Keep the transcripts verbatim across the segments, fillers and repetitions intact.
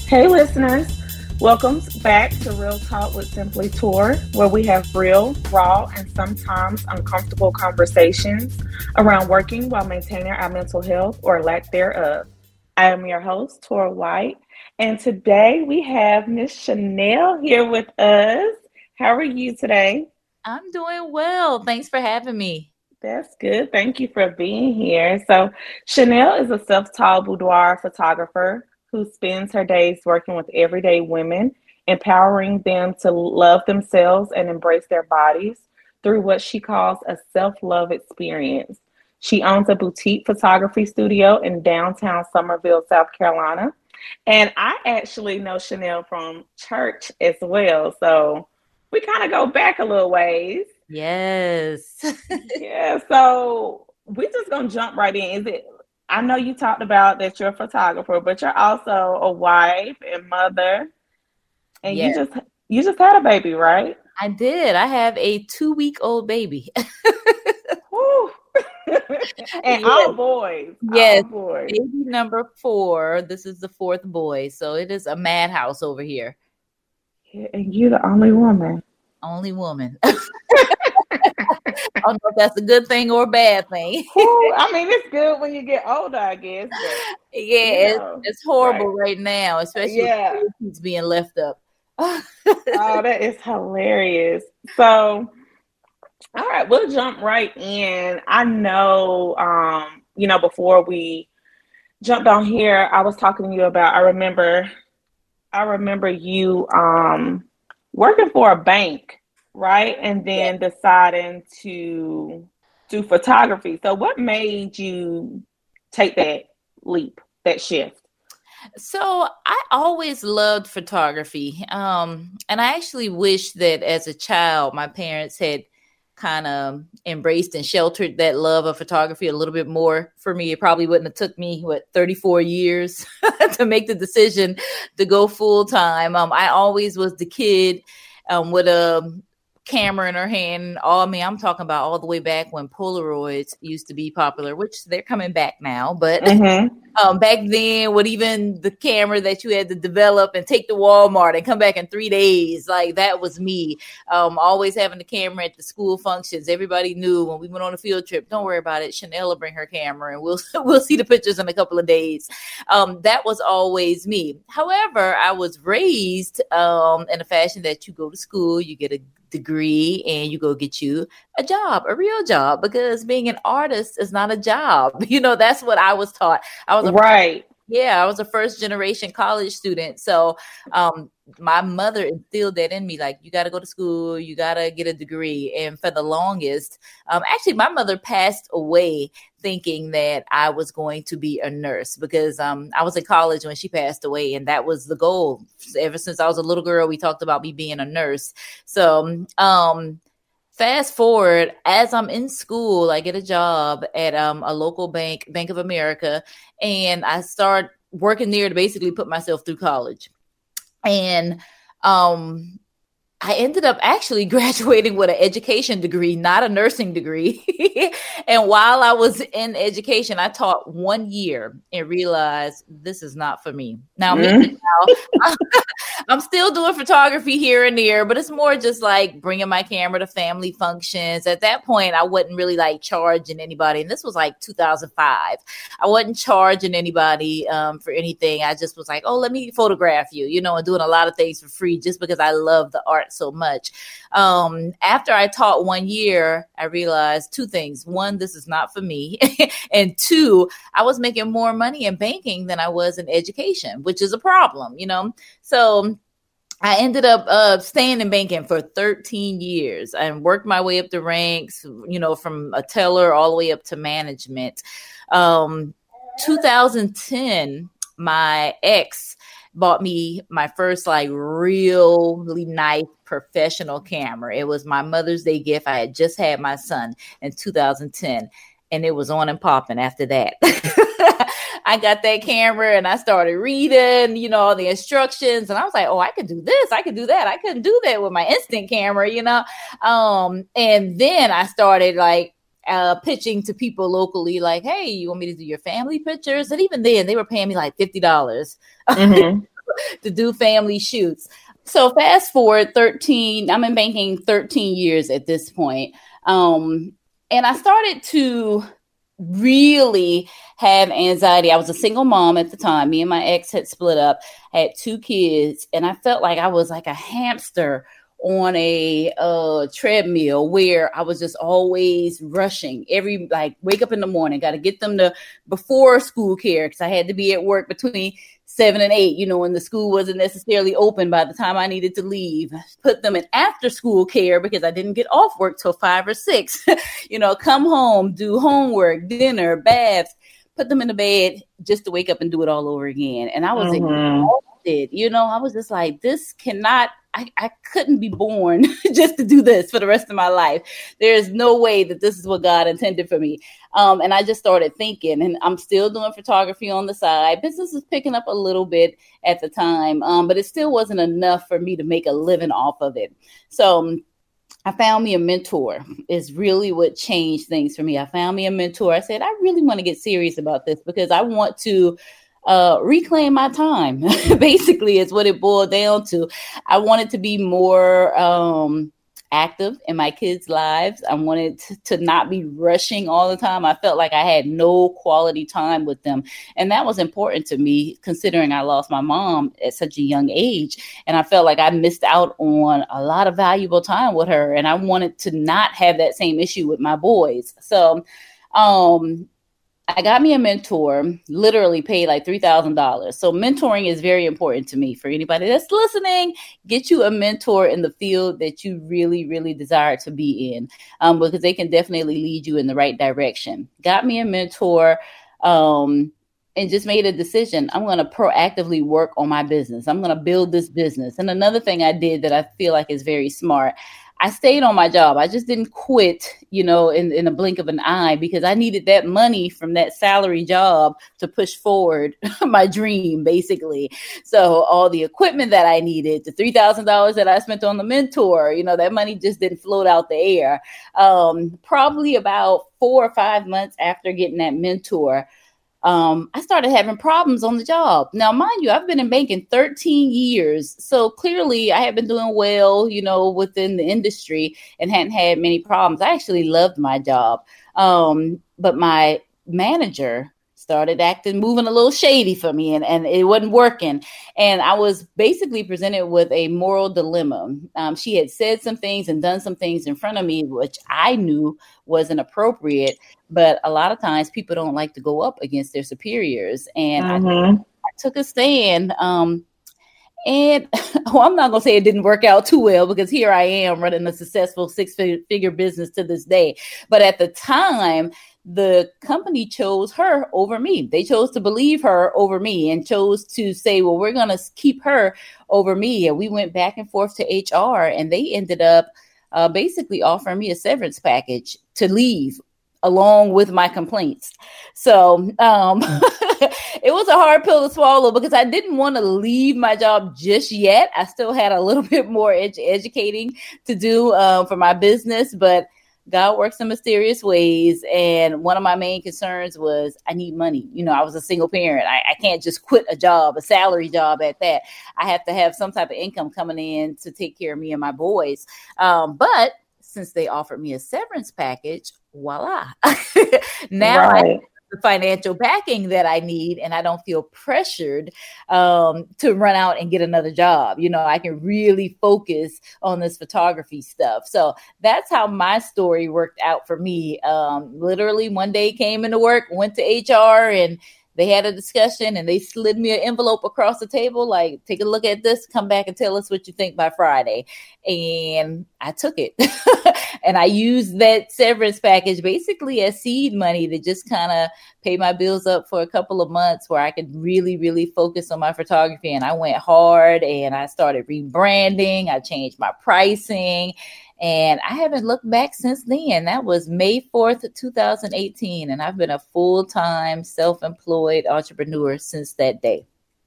Hey, listeners. Welcome back to Real Talk with Simply Tour, where we have real, raw, and sometimes uncomfortable conversations around working while maintaining our mental health or lack thereof. I am your host, Tora White, and today we have Miss Chanel here with us. How are you today? I'm doing well. Thanks for having me. That's good. Thank you for being here. So, Chanel is a self-taught boudoir photographer who spends her days working with everyday women, empowering them to love themselves and embrace their bodies through what she calls a self-love experience. She owns a boutique photography studio in downtown Summerville, South Carolina. And I actually know Chanel from church as well. So we kind of go back a little ways. Yes. Yeah, so we're just gonna jump right in. Is it? I know you talked about that you're a photographer, but you're also a wife and mother, and you Yes, just you just had a baby, right? I did. I have a two-week-old baby. Woo. And all Yes, boys, all yes. boys. Baby number four. This is the fourth boy. So it is a madhouse over here. Yeah, and you're the only woman. Only woman. I don't know if that's a good thing or a bad thing. Woo. I mean, it's good when you get older, I guess. But Yeah, you it's, know, it's horrible right? right now, especially Yeah. with kids being left up. Oh, that is hilarious. So, all right, we'll jump right in. I know, um, you know, before we jumped on here, I was talking to you about, I remember, I remember you um, working for a bank, right? And Yeah. then deciding to do photography. So what made you take that leap, that shift? So I always loved photography. Um, and I actually wish that as a child, my parents had kind of embraced and sheltered that love of photography a little bit more for me. It probably wouldn't have took me, what, thirty-four years to make the decision to go full time. Um, I always was the kid um, with a camera in her hand. All I mean, I'm talking about all the way back when Polaroids used to be popular, which they're coming back now. But Mm-hmm. um, back then, with even the camera that you had to develop and take to Walmart and come back in three days, like that was me. Um, always having the camera at the school functions. Everybody knew when we went on a field trip, don't worry about it. Chanel will bring her camera and we'll we'll see the pictures in a couple of days. Um, that was always me. However, I was raised um, in a fashion that you go to school, you get a degree, and you go get you a job, a real job, because being an artist is not a job. You know, that's what I was taught. I was a Right. yeah, I was a first generation college student. So um, my mother instilled that in me, like, you got to go to school, you got to get a degree. And for the longest, um, actually, my mother passed away thinking that I was going to be a nurse because um, I was in college when she passed away. And that was the goal. Ever since I was a little girl, we talked about me being a nurse. So um fast forward, as I'm in school, I get a job at um, a local bank, Bank of America, and I start working there to basically put myself through college. And um, I ended up actually graduating with an education degree, not a nursing degree. And while I was in education, I taught one year and realized this is not for me. Now, Mm-hmm. meanwhile, I'm still doing photography here and there, but it's more just like bringing my camera to family functions. At that point, I wasn't really like charging anybody. And this was like two thousand five. I wasn't charging anybody um, for anything. I just was like, oh, let me photograph you, you know, and doing a lot of things for free just because I love the art so much. Um, after I taught one year, I realized two things. One, this is not for me. And two, I was making more money in banking than I was in education, which is a problem, you know? So I ended up uh, staying in banking for thirteen years and worked my way up the ranks, you know, from a teller all the way up to management. Um, two thousand ten, my ex bought me my first like really nice professional camera. It was my Mother's Day gift. I had just had my son in two thousand ten, and it was on and popping after that. I got that camera and I started reading, you know, all the instructions, and I was like, oh, I could do this, I could do that. I couldn't do that with my instant camera, you know. Um, and then I started like uh, pitching to people locally, like, hey, you want me to do your family pictures? And even then, they were paying me like fifty dollars. Mm-hmm. to do family shoots. So fast forward thirteen, I'm in banking thirteen years at this point. Um, and I started to really have anxiety. I was a single mom at the time. Me and my ex had split up, had two kids, and I felt like I was like a hamster on a uh, treadmill where I was just always rushing. Every, like, wake up in the morning, got to get them to before school care because I had to be at work between seven and eight, you know, when the school wasn't necessarily open by the time I needed to leave. Put them in after school care because I didn't get off work till five or six. You know, come home, do homework, dinner, baths, put them in the bed just to wake up and do it all over again. And I was mm-hmm. exhausted. You know, I was just like, this cannot, I, I couldn't be born just to do this for the rest of my life. There is no way that this is what God intended for me. Um, and I just started thinking, and I'm still doing photography on the side. Business is picking up a little bit at the time, um, but it still wasn't enough for me to make a living off of it. So um, I found me a mentor is really what changed things for me. I found me a mentor. I said, I really want to get serious about this because I want to uh, reclaim my time, basically is what it boiled down to. I wanted to be more um, active in my kids' lives. I wanted to, to not be rushing all the time. I felt like I had no quality time with them. And that was important to me, considering I lost my mom at such a young age. And I felt like I missed out on a lot of valuable time with her. And I wanted to not have that same issue with my boys. So, um, I got me a mentor, literally paid like three thousand dollars. So mentoring is very important to me. For anybody that's listening, get you a mentor in the field that you really, really desire to be in, um, because they can definitely lead you in the right direction. Got me a mentor, um, and just made a decision. I'm going to proactively work on my business. I'm going to build this business. And another thing I did that I feel like is very smart, I stayed on my job. I just didn't quit, you know, in, in a blink of an eye because I needed that money from that salary job to push forward my dream, basically. So all the equipment that I needed, the three thousand dollars that I spent on the mentor, you know, that money just didn't float out the air. Um, probably about four or five months after getting that mentor, Um, I started having problems on the job. Now, mind you, I've been in banking thirteen years. So clearly I had been doing well, you know, within the industry and hadn't had many problems. I actually loved my job. Um, but my manager started acting, moving a little shady for me, and, and it wasn't working. And I was basically presented with a moral dilemma. Um, she had said some things and done some things in front of me, which I knew wasn't appropriate. But a lot of times people don't like to go up against their superiors. And mm-hmm. I, I took a stand. Um, and well, I'm not going to say it didn't work out too well because here I am running a successful six-figure business to this day. But at the time, the company chose her over me. They chose to believe her over me and chose to say, well, we're going to keep her over me. And we went back and forth to H R, and they ended up uh, basically offering me a severance package to leave along with my complaints. So um, it was a hard pill to swallow because I didn't want to leave my job just yet. I still had a little bit more ed- educating to do uh, for my business, but God works in mysterious ways. And one of my main concerns was I need money. You know, I was a single parent. I, I can't just quit a job, a salary job at that. I have to have some type of income coming in to take care of me and my boys. Um, but since they offered me a severance package, voila. Now right. I have the financial backing that I need, and I don't feel pressured um, to run out and get another job. You know, I can really focus on this photography stuff. So that's how my story worked out for me. Um, literally one day came into work, went to H R, and they had a discussion, and they slid me an envelope across the table, like, take a look at this, come back and tell us what you think by Friday. And I took it. And I used that severance package basically as seed money to just kind of pay my bills up for a couple of months where I could really, really focus on my photography. And I went hard, and I started rebranding. I changed my pricing. And I haven't looked back since then. That was May fourth, twenty eighteen. And I've been a full-time self-employed entrepreneur since that day.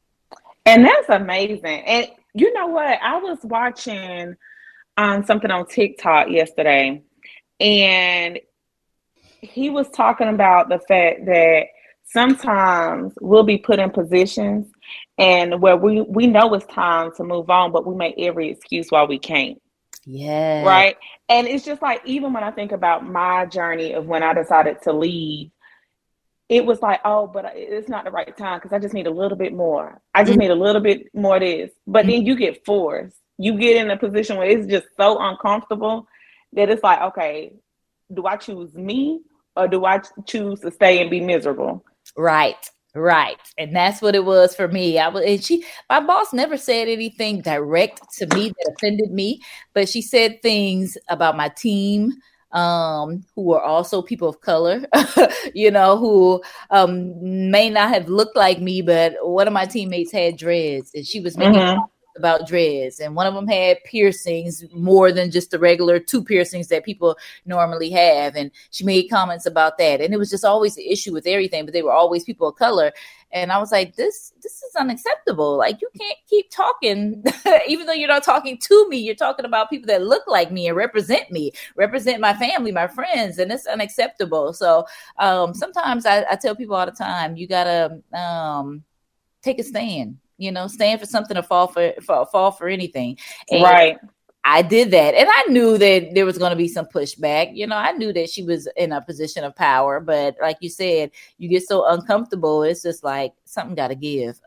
And that's amazing. And you know what? I was watching um, something on TikTok yesterday, and he was talking about the fact that sometimes we'll be put in positions and where we, we know it's time to move on, but we make every excuse why we can't. Yeah. Right. And it's just like, even when I think about my journey of when I decided to leave, it was like, oh, but it's not the right time because I just need a little bit more. I just mm-hmm. need a little bit more of this. But mm-hmm. then you get forced. You get in a position where it's just so uncomfortable that it's like, okay, do I choose me or do I choose to stay and be miserable? Right. Right. And that's what it was for me. I was, and she, my boss never said anything direct to me that offended me, but she said things about my team, um, who were also people of color, you know, who um, may not have looked like me, but one of my teammates had dreads and she was making mm-hmm. about dreads, and one of them had piercings, more than just the regular two piercings that people normally have, and she made comments about that, and it was just always the issue with everything, but they were always people of color, and I was like, this this is unacceptable. Like, you can't keep talking even though you're not talking to me, you're talking about people that look like me and represent me, represent my family, my friends, and it's unacceptable. So um sometimes I, I tell people all the time, you gotta um take a stand. You know, stand for something or fall for, for fall for anything. And right. I did that. And I knew that there was going to be some pushback. You know, I knew that she was in a position of power. But like you said, you get so uncomfortable. It's just like something got to give.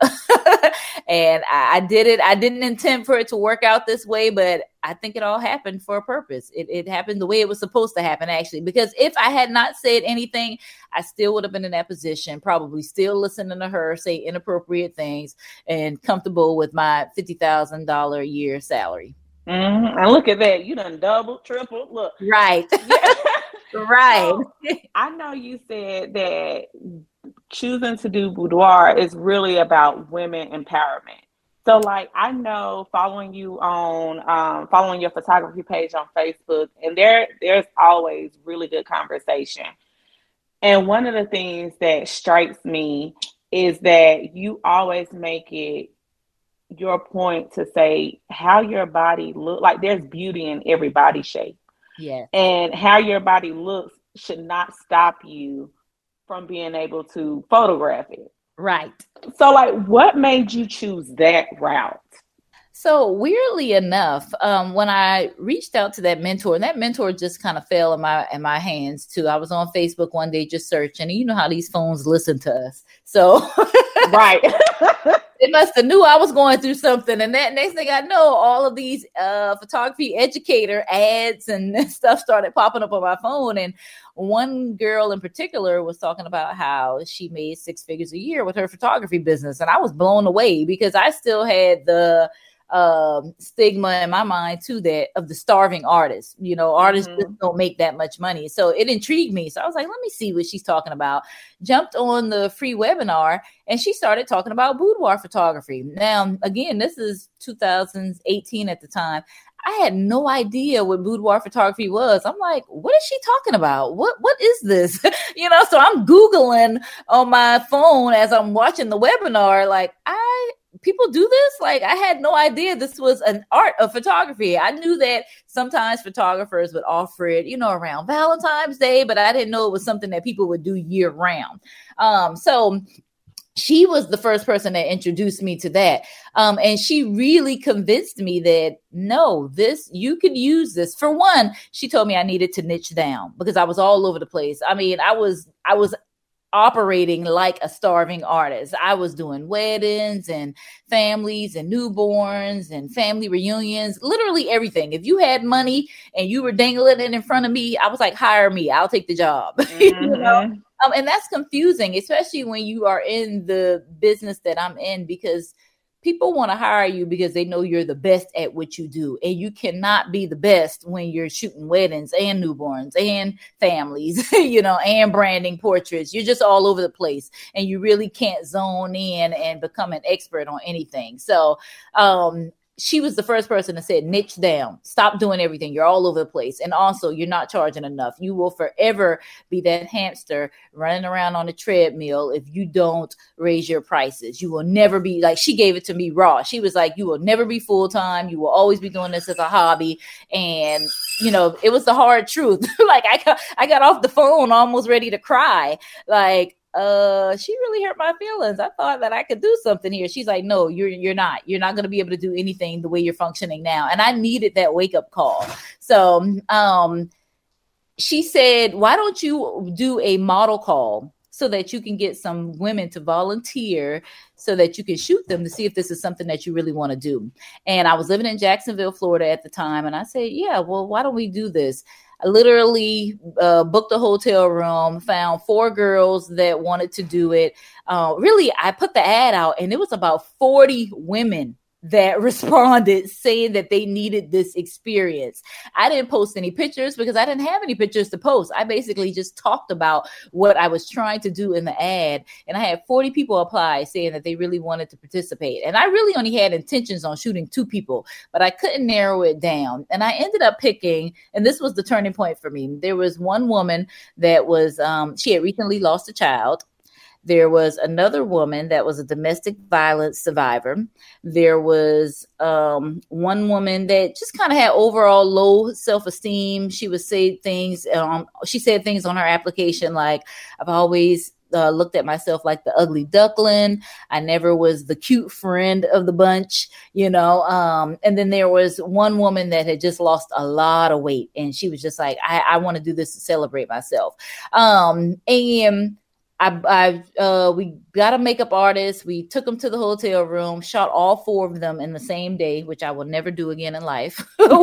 And I, I did it. I didn't intend for it to work out this way, but I think it all happened for a purpose. It, it happened the way it was supposed to happen, actually, because if I had not said anything, I still would have been in that position, probably still listening to her say inappropriate things and comfortable with my fifty thousand dollars a year salary. Mm-hmm. And look at that. You done double, triple. Look. Right. Right. So, I know you said that choosing to do boudoir is really about women empowerment. So, like, I know following you on, um, following your photography page on Facebook, and there, there's always really good conversation. And one of the things that strikes me is that you always make it your point to say how your body look. Like, there's beauty in every body shape. Yeah. And how your body looks should not stop you from being able to photograph it. Right. So, like, what made you choose that route? So weirdly enough, um, when I reached out to that mentor, and that mentor just kind of fell in my in my hands too. I was on Facebook one day just searching, and you know how these phones listen to us. So right. They must have knew I was going through something. And that next thing I know, all of these uh, photography educator ads and stuff started popping up on my phone. And one girl in particular was talking about how she made six figures a year with her photography business. And I was blown away because I still had the um, stigma in my mind too, that of the starving artist, you know, artists mm-hmm. just don't make that much money. So it intrigued me. So I was like, let me see what she's talking about. Jumped on the free webinar and she started talking about boudoir photography. Now, again, this is two thousand eighteen at the time. I had no idea what boudoir photography was. I'm like, what is she talking about? What, what is this? You know, so I'm Googling on my phone as I'm watching the webinar, like I, people do this? Like, I had no idea this was an art of photography. I knew that sometimes photographers would offer it, you know, around Valentine's Day, but I didn't know it was something that people would do year round. Um, so she was the first person that introduced me to that. Um, and she really convinced me that, no, this, you could use this. For one, she told me I needed to niche down because I was all over the place. I mean, I was, I was operating like a starving artist. I was doing weddings and families and newborns and family reunions, literally everything. If you had money and you were dangling it in front of me, I was like, hire me, I'll take the job. Mm-hmm. You know? Um, and that's confusing, especially when you are in the business that I'm in, because people want to hire you because they know you're the best at what you do. And you cannot be the best when you're shooting weddings and newborns and families, you know, and branding portraits. You're just all over the place and you really can't zone in and become an expert on anything. So, um, she was the first person that said, niche down, stop doing everything. You're all over the place. And also you're not charging enough. You will forever be that hamster running around on a treadmill if you don't raise your prices. You will never be like, she gave it to me raw. She was like, you will never be full-time. You will always be doing this as a hobby. And, you know, it was the hard truth. Like I got, I got off the phone almost ready to cry. Like, uh, she really hurt my feelings. I thought that I could do something here. She's like, no, you're you're not. You're not going to be able to do anything the way you're functioning now. And I needed that wake up call. So um, she said, why don't you do a model call so that you can get some women to volunteer so that you can shoot them to see if this is something that you really want to do. And I was living in Jacksonville, Florida at the time. And I said, yeah, well, why don't we do this? I literally uh, booked a hotel room, found four girls that wanted to do it. Uh, really, I put the ad out and it was about forty women that responded saying that they needed this experience. I didn't post any pictures because I didn't have any pictures to post. I basically just talked about what I was trying to do in the ad. And I had forty people apply saying that they really wanted to participate. And I really only had intentions on shooting two people, but I couldn't narrow it down. And I ended up picking, and this was the turning point for me. There was one woman that was, um, she had recently lost a child. There was another woman that was a domestic violence survivor. There was um, one woman that just kind of had overall low self-esteem. She would say things, um, she said things on her application like, I've always uh, looked at myself like the ugly duckling. I never was the cute friend of the bunch, you know. Um, and then there was one woman that had just lost a lot of weight. And she was just like, I, I want to do this to celebrate myself. Um, and I, I uh, we got a makeup artist. We took them to the hotel room, shot all four of them in the same day, which I will never do again in life. But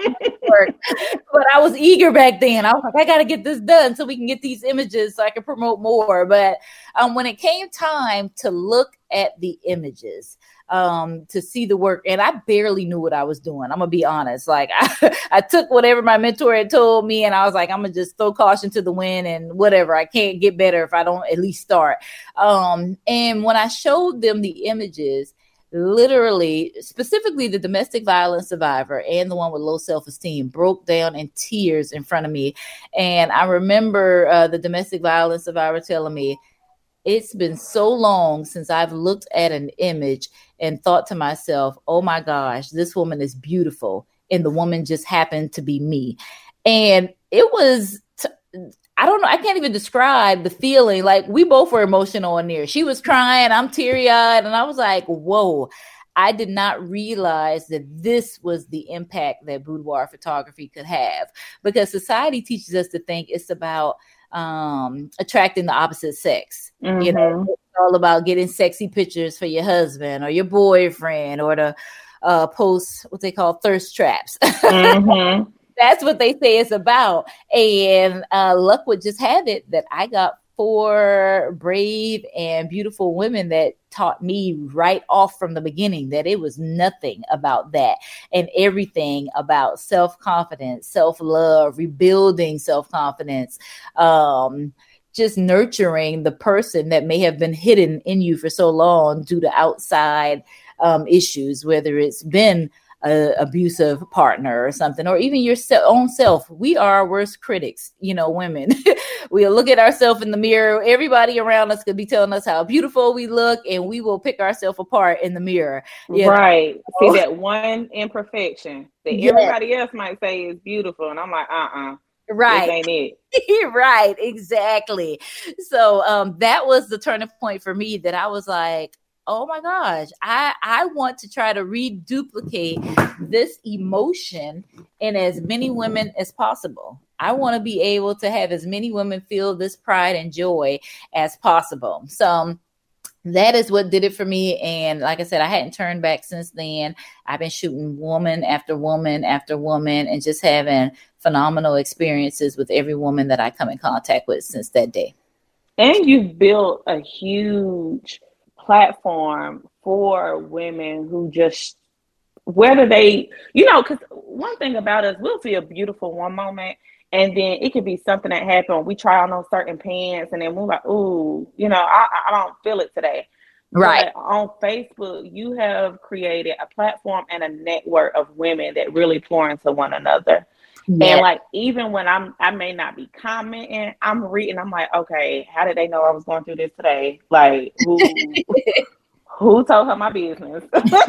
I was eager back then. I was like, I got to get this done so we can get these images so I can promote more. But um, when it came time to look at the images, um, to see the work, and I barely knew what I was doing. I'm gonna be honest. Like I, I took whatever my mentor had told me and I was like, I'm gonna just throw caution to the wind and whatever. I can't get better if I don't at least start. Um, and when I showed them the images, literally, specifically the domestic violence survivor and the one with low self-esteem broke down in tears in front of me. And I remember uh, the domestic violence survivor telling me, it's been so long since I've looked at an image and thought to myself, oh my gosh, this woman is beautiful. And the woman just happened to be me. And it was, t- I don't know, I can't even describe the feeling. Like we both were emotional in there. She was crying, I'm teary-eyed. And I was like, whoa, I did not realize that this was the impact that boudoir photography could have. Because society teaches us to think it's about um attracting the opposite sex. Mm-hmm. You know, it's all about getting sexy pictures for your husband or your boyfriend, or to uh post what they call thirst traps. Mm-hmm. That's what they say it's about. And uh luck would just have it that I got four brave and beautiful women that taught me right off from the beginning that it was nothing about that and everything about self-confidence, self-love, rebuilding self-confidence, um, just nurturing the person that may have been hidden in you for so long due to outside um, issues, whether it's been a abusive partner or something, or even your se- own self. We are our worst critics, you know, women. We'll look at ourselves in the mirror. Everybody around us could be telling us how beautiful we look, and we will pick ourselves apart in the mirror. Right. Know? See that one imperfection that yes. everybody else might say is beautiful. And I'm like, uh-uh. Right. This ain't it. Right. Exactly. So um, that was the turning point for me, that I was like, oh my gosh, I, I want to try to reduplicate this emotion in as many women as possible. I want to be able to have as many women feel this pride and joy as possible. So um, that is what did it for me. And like I said, I hadn't turned back since then. I've been shooting woman after woman after woman and just having phenomenal experiences with every woman that I come in contact with since that day. And you've built a huge platform for women who just, whether they, you know, because one thing about us, we'll feel beautiful one moment, and then it could be something that happened. We try on those certain pants, and then we're like, ooh, you know, I, I don't feel it today. Right. But on Facebook, you have created a platform and a network of women that really pour into one another. Yeah. And like, even when I'm, I may not be commenting, I'm reading, I'm like, okay, how did they know I was going through this today? Like, who, who told her my business?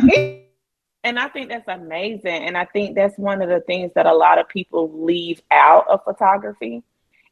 And I think that's amazing. And I think that's one of the things that a lot of people leave out of photography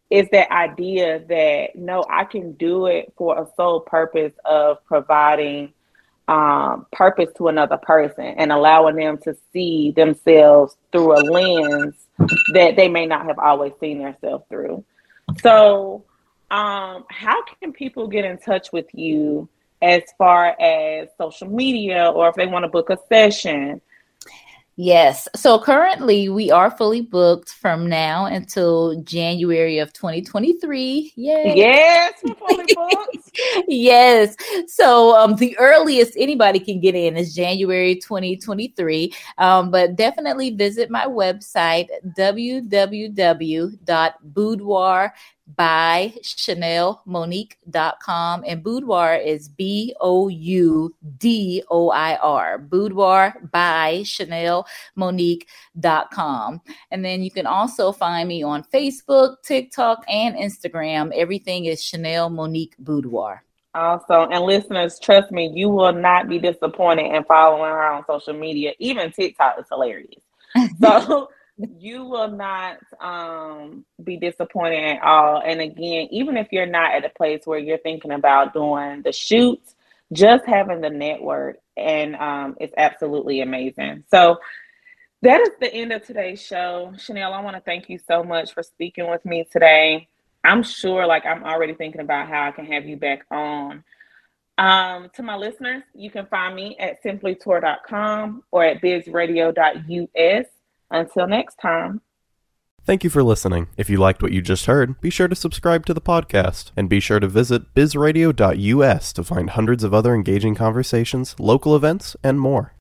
is that idea that, no, I can do it for a sole purpose of providing um, purpose to another person and allowing them to see themselves through a lens that they may not have always seen themselves through. So um, how can people get in touch with you as far as social media, or if they want to book a session? Yes. So currently we are fully booked from now until January of twenty twenty-three. Yay. Yes, we're fully booked. Yes. So um, the earliest anybody can get in is January twenty twenty-three. Um, but definitely visit my website, w w w dot boudoir by Chanel Monique dot com, and boudoir is B O U D O I R, boudoir by Chanel Monique dot com. And then you can also find me on Facebook, TikTok, and Instagram. Everything is Chanel Monique Boudoir. Awesome. And listeners, trust me, you will not be disappointed in following her on social media. Even TikTok is hilarious. So you will not um, be disappointed at all. And again, even if you're not at a place where you're thinking about doing the shoots, just having the network, and um, it's absolutely amazing. So that is the end of today's show. Chanel, I want to thank you so much for speaking with me today. I'm sure, like, I'm already thinking about how I can have you back on. Um, to my listeners, you can find me at simply tour dot com or at biz radio dot u s. Until next time. Thank you for listening. If you liked what you just heard, be sure to subscribe to the podcast, and be sure to visit biz radio dot u s to find hundreds of other engaging conversations, local events, and more.